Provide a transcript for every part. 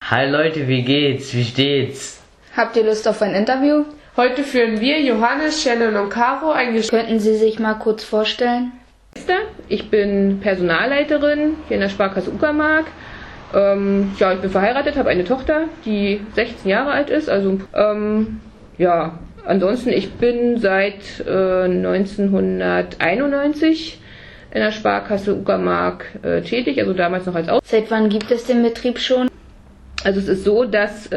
Hi Leute, wie geht's? Wie steht's? Habt ihr Lust auf ein Interview? Heute führen wir, Johannes, Shannon und Caro, ein Gespräch. Könnten Sie sich mal kurz vorstellen? Ich bin Personalleiterin hier in der Sparkasse Uckermark. Ich bin verheiratet, habe eine Tochter, die 16 Jahre alt ist. Ansonsten, ich bin seit 1991 in der Sparkasse Uckermark tätig, also damals noch als Seit wann gibt es den Betrieb schon? Also es ist so, dass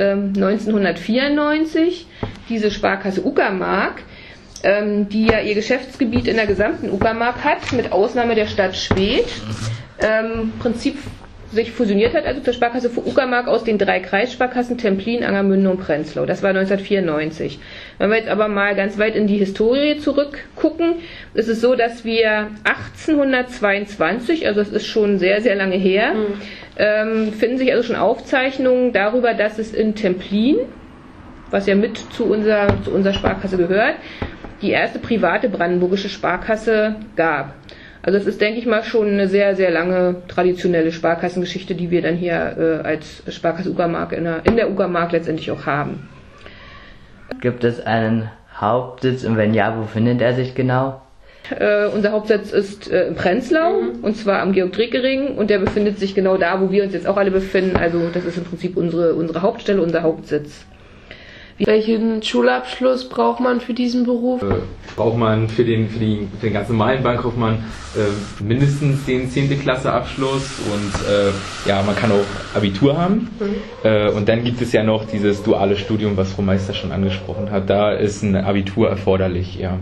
1994 diese Sparkasse Uckermark, die ja ihr Geschäftsgebiet in der gesamten Uckermark hat, mit Ausnahme der Stadt Schwedt, im Prinzip sich fusioniert hat, also zur Sparkasse Uckermark aus den 3 Kreissparkassen Templin, Angermünde und Prenzlau. Das war 1994. Wenn wir jetzt aber mal ganz weit in die Historie zurückgucken, ist es so, dass wir 1822, also es ist schon sehr, sehr lange her, finden sich also schon Aufzeichnungen darüber, dass es in Templin, was ja mit zu unserer Sparkasse gehört, die erste private brandenburgische Sparkasse gab. Also es ist, denke ich mal, schon eine sehr, sehr lange traditionelle Sparkassengeschichte, die wir dann hier als Sparkasse Uckermark in der Uckermark letztendlich auch haben. Gibt es einen Hauptsitz und wenn ja, wo findet er sich genau? Unser Hauptsitz ist in Prenzlau, und zwar am Georg-Dreke-Ring, und der befindet sich genau da, wo wir uns jetzt auch alle befinden. Also das ist im Prinzip unsere Hauptstelle, unser Hauptsitz. Welchen Schulabschluss braucht man für diesen Beruf? Braucht man für den ganz normalen Bankkaufmann mindestens den 10. Klasse Abschluss und man kann auch Abitur haben. Und dann gibt es ja noch dieses duale Studium, was Frau Meister schon angesprochen hat. Da ist ein Abitur erforderlich, ja.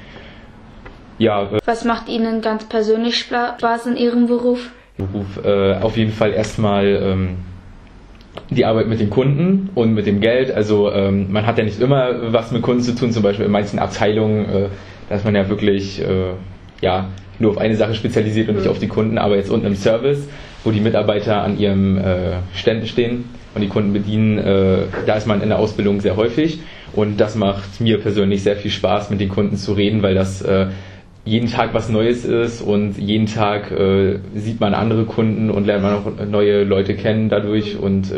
Was macht Ihnen ganz persönlich Spaß in Ihrem Beruf? Auf jeden Fall erstmal die Arbeit mit den Kunden und mit dem Geld. Also man hat ja nicht immer was mit Kunden zu tun, zum Beispiel in manchen Abteilungen, da ist man ja wirklich nur auf eine Sache spezialisiert und nicht auf die Kunden, aber jetzt unten im Service, wo die Mitarbeiter an ihren Ständen stehen und die Kunden bedienen, da ist man in der Ausbildung sehr häufig, und das macht mir persönlich sehr viel Spaß, mit den Kunden zu reden, weil das jeden Tag was Neues ist und jeden Tag sieht man andere Kunden und lernt man auch neue Leute kennen dadurch und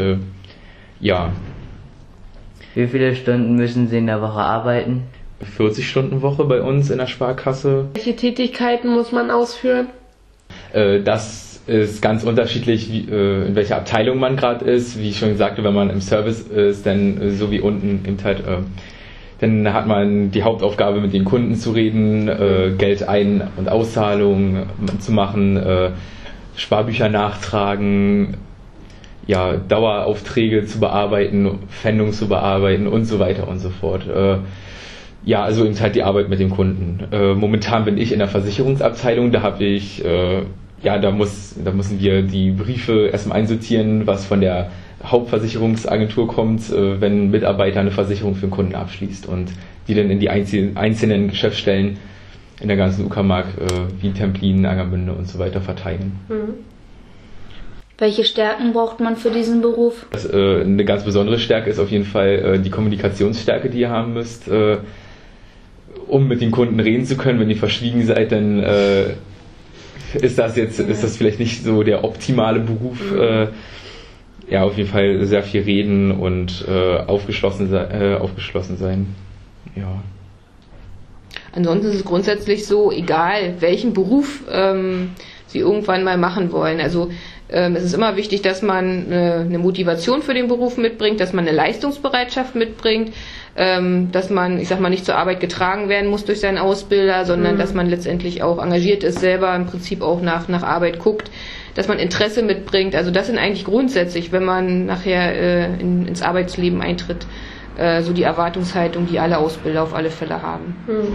Wie viele Stunden müssen Sie in der Woche arbeiten? 40-Stunden-Woche bei uns in der Sparkasse. Welche Tätigkeiten muss man ausführen? Das ist ganz unterschiedlich, in welcher Abteilung man gerade ist. Wie ich schon sagte, wenn man im Service ist, dann so wie unten eben halt dann hat man die Hauptaufgabe, mit den Kunden zu reden, Geld ein- und Auszahlungen zu machen, Sparbücher nachtragen, Daueraufträge zu bearbeiten, Pfändung zu bearbeiten und so weiter und so fort. Also eben halt die Arbeit mit dem Kunden. Momentan bin ich in der Versicherungsabteilung, da habe ich, da müssen wir die Briefe erstmal einsortieren, was von der Hauptversicherungsagentur kommt, wenn ein Mitarbeiter eine Versicherung für einen Kunden abschließt und die dann in die einzelnen Geschäftsstellen in der ganzen Uckermark wie Templin, Angermünde und so weiter verteilen. Welche Stärken braucht man für diesen Beruf? Eine ganz besondere Stärke ist auf jeden Fall die Kommunikationsstärke, die ihr haben müsst, um mit den Kunden reden zu können. Wenn ihr verschwiegen seid, dann ist das vielleicht nicht so der optimale Beruf. Auf jeden Fall sehr viel reden und aufgeschlossen sein. Ja. Ansonsten ist es grundsätzlich so, egal welchen Beruf Sie irgendwann mal machen wollen. Also es ist immer wichtig, dass man eine Motivation für den Beruf mitbringt, dass man eine Leistungsbereitschaft mitbringt, dass man, nicht zur Arbeit getragen werden muss durch seinen Ausbilder, sondern dass man letztendlich auch engagiert ist, selber im Prinzip auch nach Arbeit guckt, dass man Interesse mitbringt. Also das sind eigentlich grundsätzlich, wenn man nachher ins Arbeitsleben eintritt, so die Erwartungshaltung, die alle Ausbilder auf alle Fälle haben.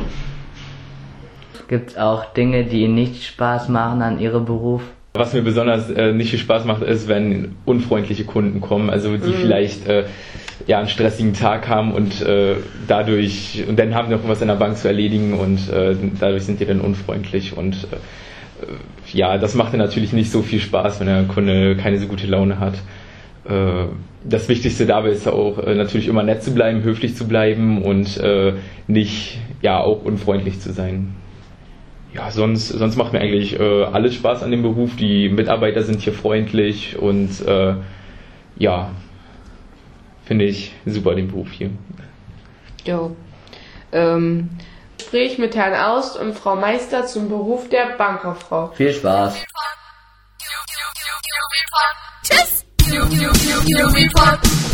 Gibt es auch Dinge, die Ihnen nicht Spaß machen an Ihrem Beruf? Was mir besonders nicht viel Spaß macht, ist, wenn unfreundliche Kunden kommen, also die vielleicht einen stressigen Tag haben und dann haben sie noch was in der Bank zu erledigen und dadurch sind die dann unfreundlich und das macht dann natürlich nicht so viel Spaß, wenn der Kunde keine so gute Laune hat. Das Wichtigste dabei ist auch natürlich immer nett zu bleiben, höflich zu bleiben und nicht auch unfreundlich zu sein. Sonst macht mir eigentlich alles Spaß an dem Beruf. Die Mitarbeiter sind hier freundlich und finde ich super, den Beruf hier. Jo. Gespräch mit Herrn Aust und Frau Meister zum Beruf der Bankkauffrau. Viel Spaß. Tschüss.